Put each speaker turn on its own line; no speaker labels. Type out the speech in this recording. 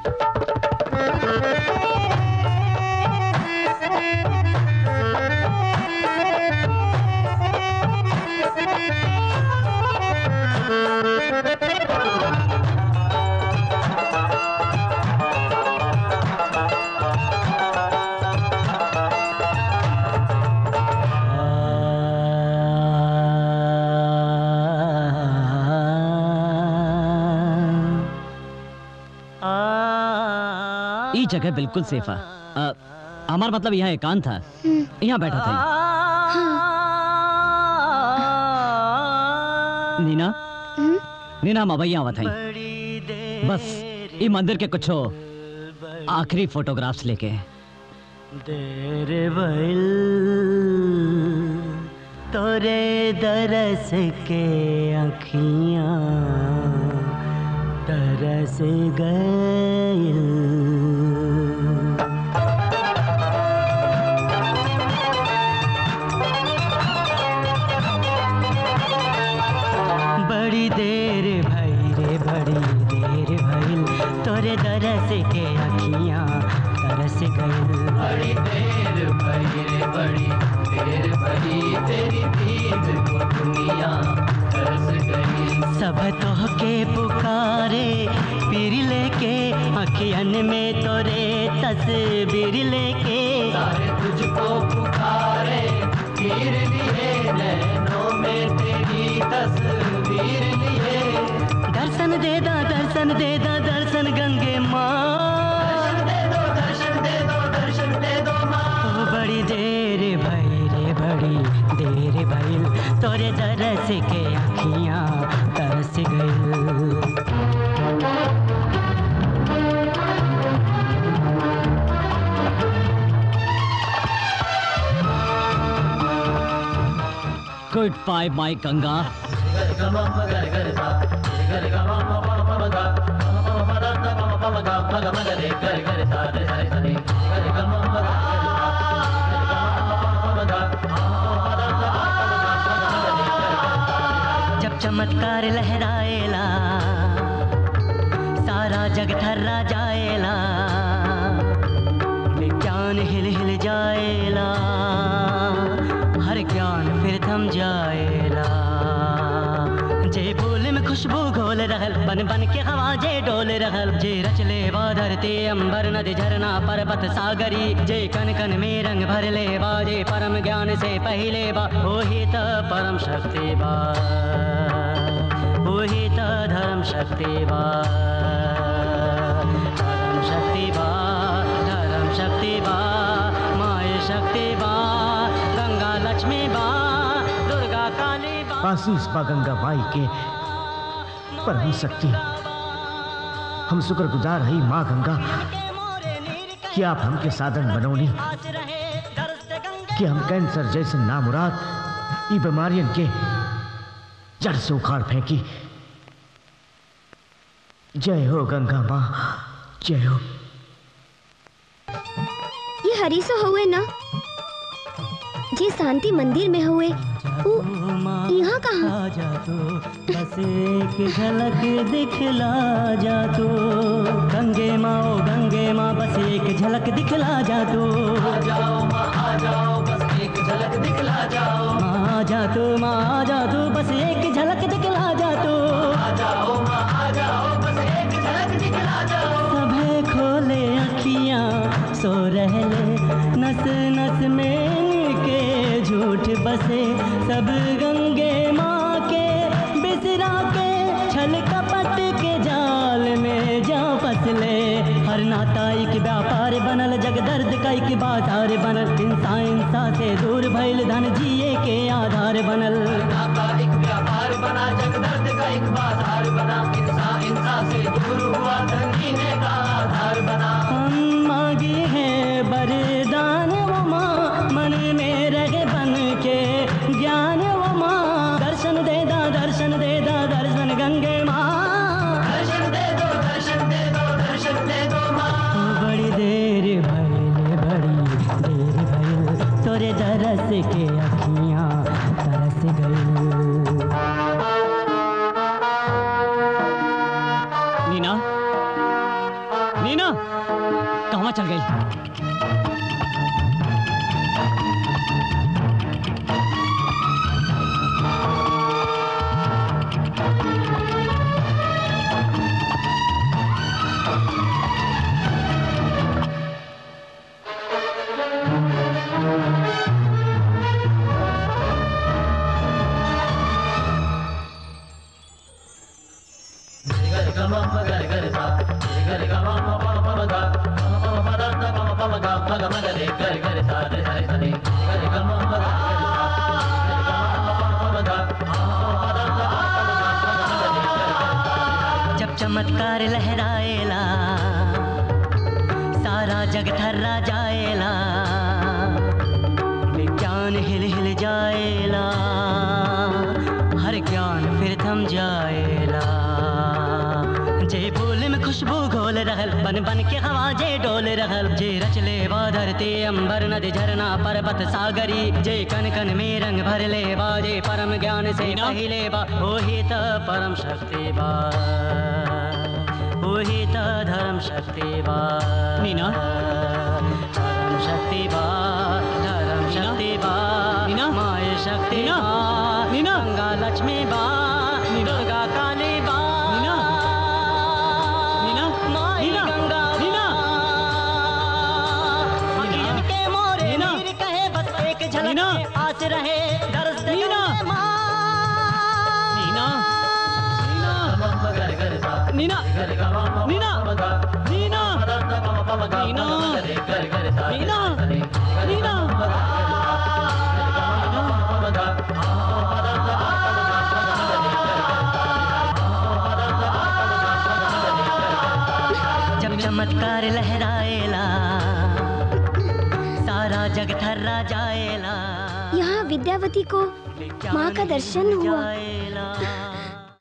जगह बिल्कुल सेफ है। हमारा मतलब यहाँ एकांत था, यहाँ बैठा था। नीना नीना हम अभी यहाँ था बस ये मंदिर के कुछ आखिरी फोटोग्राफ्स लेके।
देर भइल तोरे दरस के अखियाँ तरस गइल। बड़ी देर भई रे बड़ी देर भइल तोरे दरस के अखियाँ तरस गइल।
बड़ी देर भई रे बड़ी देर भई तेरी दीद को दुनिया तरस गई।
सब तोहके पुकारे पीर लेके अखियन में तोरे तस्वीर लेके।
सारे तुझको पुकारे पीर लिए नैनों में तेरी तस्वीर लिए।
दर्शन दे दा दर्शन दे दा दर्शन गंगे माँ।
दर्शन दे दो दर्शन दे दो माँ।
तो बड़ी देर भई रे बड़ी देर भइल तोरे दरस के अखियाँ तरस गइल।
Goodbye, my Ganga.
जब चमत्कार लहराएला सारा जग ठर्रा जाएला। विज्ञान हिल हिल जाएला हर ज्ञान फिर थम जाएला। जे फूल में खुशबू घोल रहल बन बन के हवा जे डोल रहल। जे रच ले बा धरती अंबर नदी झरना पर्वत सागरी। जे कन कन में रंग भर ले बा जे परम ज्ञान से पहिले बा। वही त परम शक्ति बा वही त धर्म शक्ति बा। धर्म शक्ति बा धर्म शक्ति बा माय शक्ति बा गंगा लक्ष्मी बा दुर्गा काली बा।
आशीष बा गंगा माई के परम शक्ति। हम शुक्रगुजार है माँ गंगा कि आप हमके साधन बनौनी कि हम कैंसर जैसे नामुराद ये बीमारियों के जड़ से उखाड़ फेंकी। जय हो गंगा माँ जय हो।
ये हरीसो हुए ना जी शांति मंदिर में हुए यहाँ कहाँ?
जा तो बस एक झलक दिखला जा तो गंगे माँ ओ गंगे माँ बस एक झलक दिखला जा तो।
आ जाओ माँ आ जाओ बस एक झलक दिखला जाओ।
माँ आ जा तो बस एक झलक दिखला जा तो।
आ जाओ माँ आ जाओ बस एक झलक दिखला जाओ।
सभे खोले अखियाँ सो रहले नस नस में के झूठ बसे। सब गंगे माँ के बिसरा के छल कपट के जाल में जा फसले। हर नाता एक व्यापार बनल जग दर्द का एक बाजार बनल। इंसा से दूर भइल धन जिए के आधार बनल।
नाता एक व्यापार बना जग दर्द का एक बाजार बना। इंसा से दूर हुआ धन जीने का आधार बना।
हम मांगी है वरदान वो माँ मन में रहे बन के ज्ञान वो माँ। दर्शन दे दा दर्शन गंगे माँ।
दर्शन दे दो माँ।
बड़ी देर भइल तोरे दरस के अखियाँ तरस गई।
नीना नीना कहाँ चल गई?
जब चमत्कार लहराएला सारा जग ठर्रा जाएला, विज्ञान हिल हिल जाएला, हर ज्ञान फिर थम जाएला। जे फूल में खुशबू घोल रहल, बन बन के हवा जे डोल रहल, जे रचले बा धरती अंबर नदी झरना पर्वत सागरी, जे कन कन में रंग भर ले बा, जे परम ज्ञान से पहिले बा, ओही त परम शक्ति बा, ओही त धर्म शक्ति बा।
नीना
धर्म शक्ति बा, धर्म शक्ति बा,
नीना
माय शक्ति
नीना
बा,
नीना
गंगा लक्ष्मी बा, दुर्गा काली बा,
नीना नीना
माई
नीना
गंगा
नीना
अखियन के मोरे
नीना
नीर कहे बस एक झलक
नीना
में आस रहे दर्द दे
नीना
माँ।
नीना नीना नीना नीना नीना नीना नीना
जब चमत्कार लहराएला सारा जग ठर्रा जाएला,
यहाँ विद्यावती को माँ का दर्शन हुआ।
जाएला।